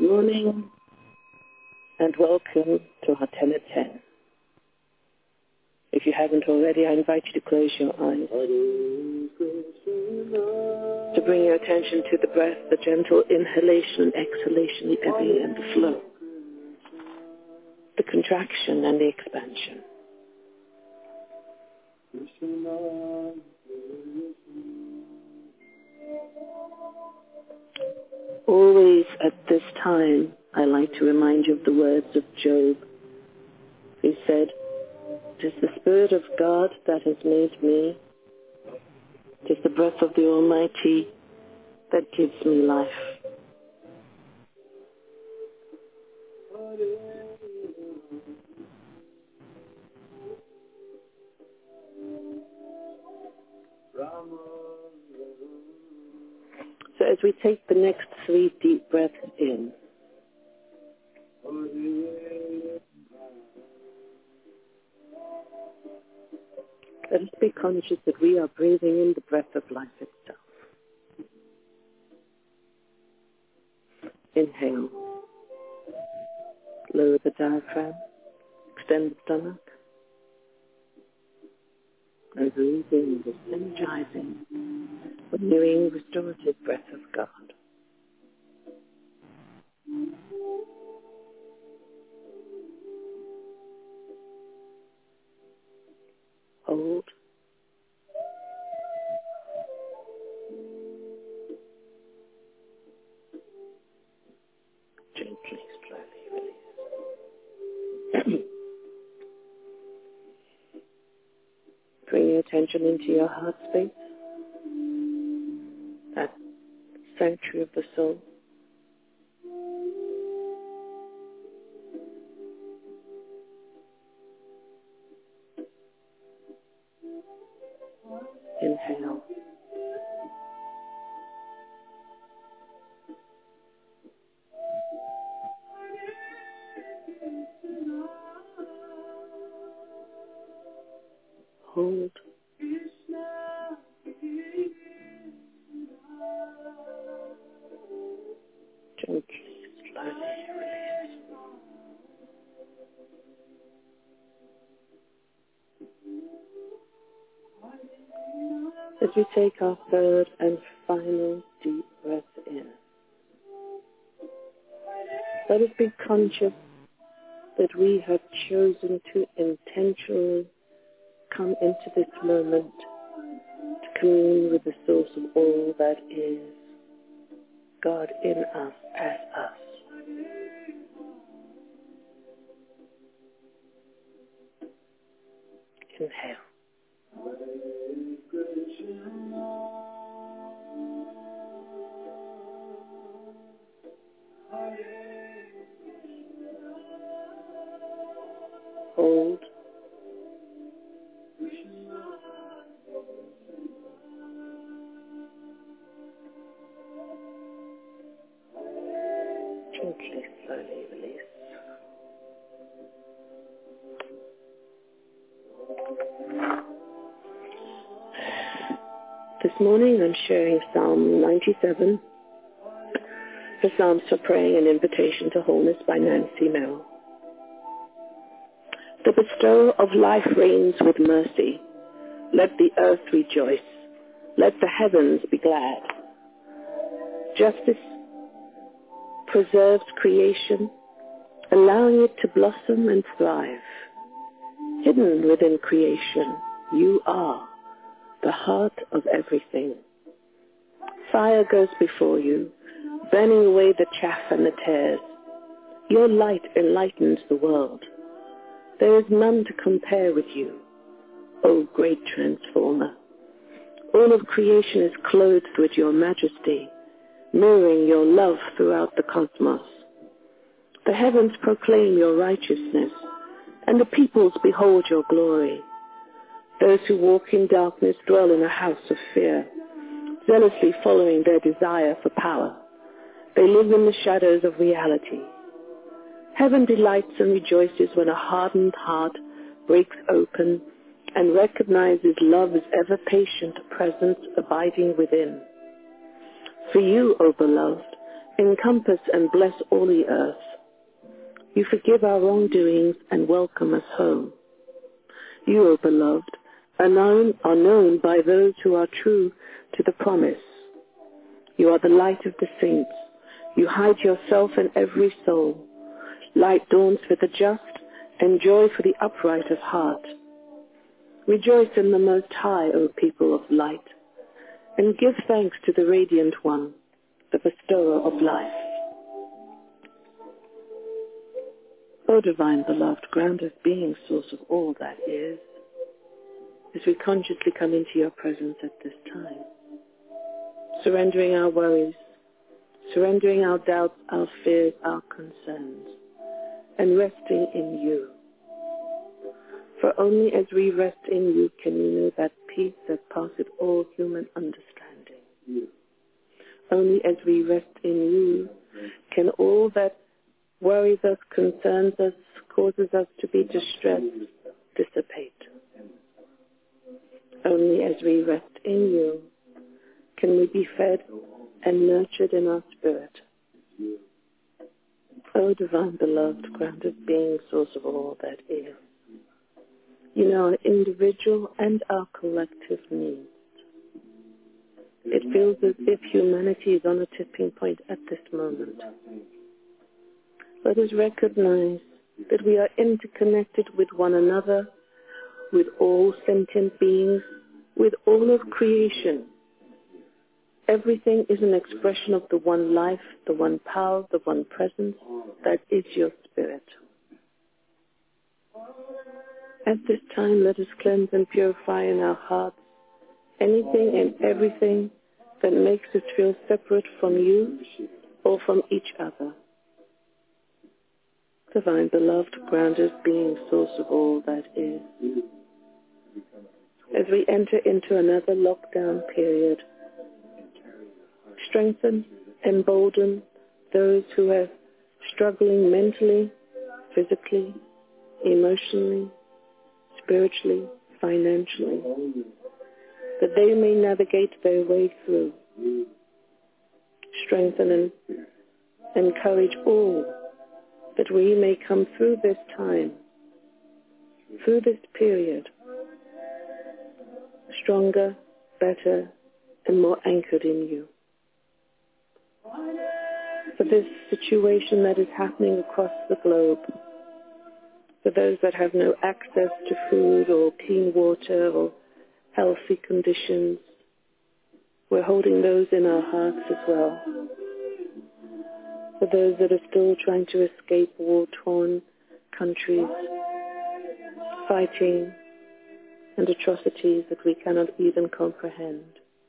morning and welcome to our 10 at 10. If you haven't already, I invite you to close your eyes, to bring your attention to the breath, the gentle inhalation and exhalation, the ebbing and the flow, the contraction and the expansion. Always at this time, I like to remind you of the words of Job. He said, "It is the Spirit of God that has made me. It is the breath of the Almighty that gives me life." So as we take the next 3 deep breaths in, let us be conscious that we are breathing in the breath of life itself. Inhale. Lower the diaphragm. Extend the stomach. And breathe in this energizing, renewing, restorative breath of God. Hold. Gently, slowly release. Bring your attention into your heart space, that sanctuary of the soul. Inhale. Hold. Gently, slowly release. As we take our third and final deep breath in, let us be conscious that we have chosen to intentionally come into this moment to commune with the source of all that is, God in us, as us. Inhale. Hold. Gently, slowly release. This morning I'm sharing Psalm 97, the Psalms for Praying an Invitation to Wholeness by Nancy Merrill. The bestower of life reigns with mercy. Let the earth rejoice. Let the heavens be glad. Justice preserves creation, allowing it to blossom and thrive. Hidden within creation, you are the heart of everything. Fire goes before you, burning away the chaff and the tares. Your light enlightens the world. There is none to compare with you, O great transformer. All of creation is clothed with your majesty, mirroring your love throughout the cosmos. The heavens proclaim your righteousness, and the peoples behold your glory. Those who walk in darkness dwell in a house of fear, zealously following their desire for power. They live in the shadows of reality. Heaven delights and rejoices when a hardened heart breaks open and recognizes love's ever-patient presence abiding within. For you, O beloved, Encompass and bless all the earth. You forgive our wrongdoings and welcome us home. You, O beloved, are known by those who are true to the promise. You are the light of the saints. You hide yourself in every soul. Light dawns for the just and joy for the upright of heart. Rejoice in the Most High, O people of light, and give thanks to the Radiant One, the bestower of life. O divine beloved, ground of being, source of all that is, as we consciously come into your presence at this time, surrendering our worries, surrendering our doubts, our fears, our concerns, and resting in you. For only as we rest in you can we know that peace that passeth all human understanding. Only as we rest in you can all that worries us, concerns us, causes us to be distressed, dissipate. Only as we rest in you can we be fed and nurtured in our spirit. O divine beloved, ground of being, source of all that is, you know our individual and our collective needs. It feels as if humanity is on a tipping point at this moment. Let us recognize that we are interconnected with one another, with all sentient beings, with all of creation. Everything is an expression of the one life, the one power, the one presence that is your spirit. At this time, let us cleanse and purify in our hearts anything and everything that makes us feel separate from you or from each other. Divine beloved, grounded being, source of all that is. As we enter into another lockdown period, strengthen, embolden those who are struggling mentally, physically, emotionally, spiritually, financially, that they may navigate their way through. Strengthen and encourage all that we may come through this time, through this period, stronger, better, and more anchored in you. For this situation that is happening across the globe, for those that have no access to food or clean water or healthy conditions, we're holding those in our hearts as well. For those that are still trying to escape war-torn countries, fighting and atrocities that we cannot even comprehend,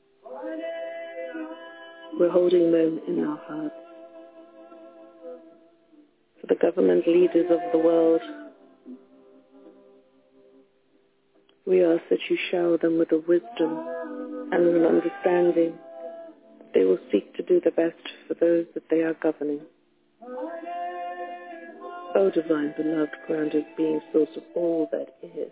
we're holding them in our hearts. For the government leaders of the world, we ask that you shower them with the wisdom and an understanding that they will seek to do the best for those that they are governing. O divine, beloved, grounded being, source of all that is.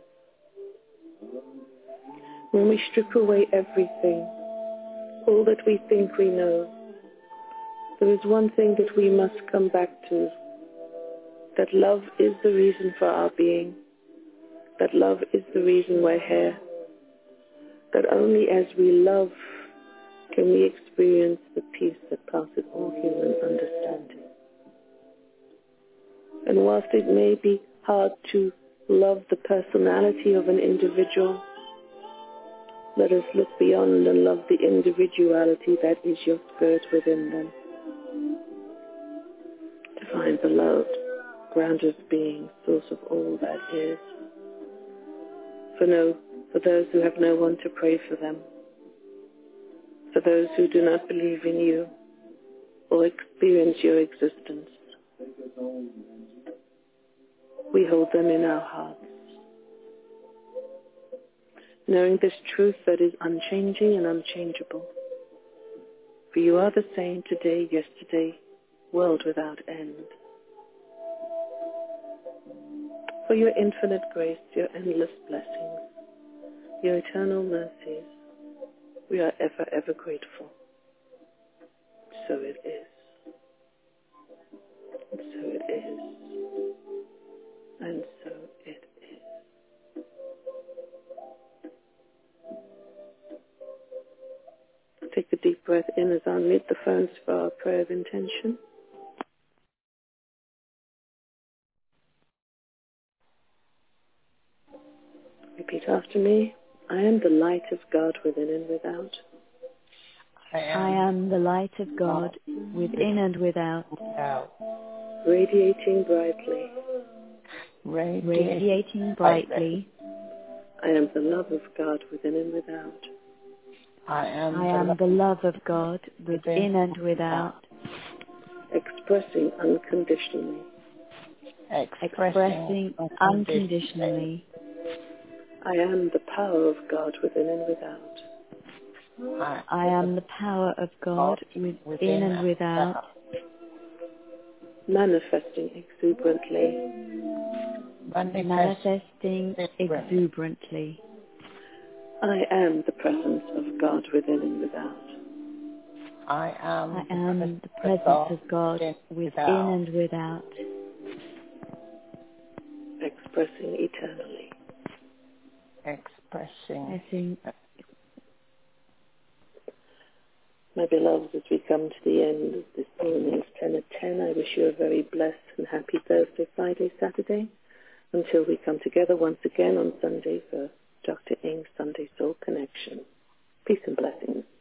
When we strip away everything, all that we think we know, there is one thing that we must come back to, that love is the reason for our being, that love is the reason we're here, that only as we love can we experience the peace that passes all human understanding. And whilst it may be hard to love the personality of an individual, let us look beyond and love the individuality that is your spirit within them. Divine beloved, grounded being, source of all that is. For those who have no one to pray for them, for those who do not believe in you or experience your existence, we hold them in our hearts. Knowing this truth that is unchanging and unchangeable. For you are the same today, yesterday, world without end. For your infinite grace, your endless blessings, your eternal mercies, we are ever, ever grateful. So it is. a deep breath in as I unmute the phones for our prayer of intention. Repeat after me. I am the light of God within and without. I am the light of God within and without. Radiating brightly. Radiating brightly. I am the love of God within and without. I am the love of God within and without. Expressing unconditionally. Expressing unconditionally. I am the power of God within and without. I am the power of God within and without. Manifesting exuberantly. Manifesting exuberantly. I am the presence of God within and without. I am the presence of God within and without. Expressing eternally. Expressing. My beloveds, as we come to the end of this morning's 10 at 10, I wish you a very blessed and happy Thursday, Friday, Saturday, until we come together once again on Sunday for Dr. Ing's Sunday Soul Connection. Peace and blessings.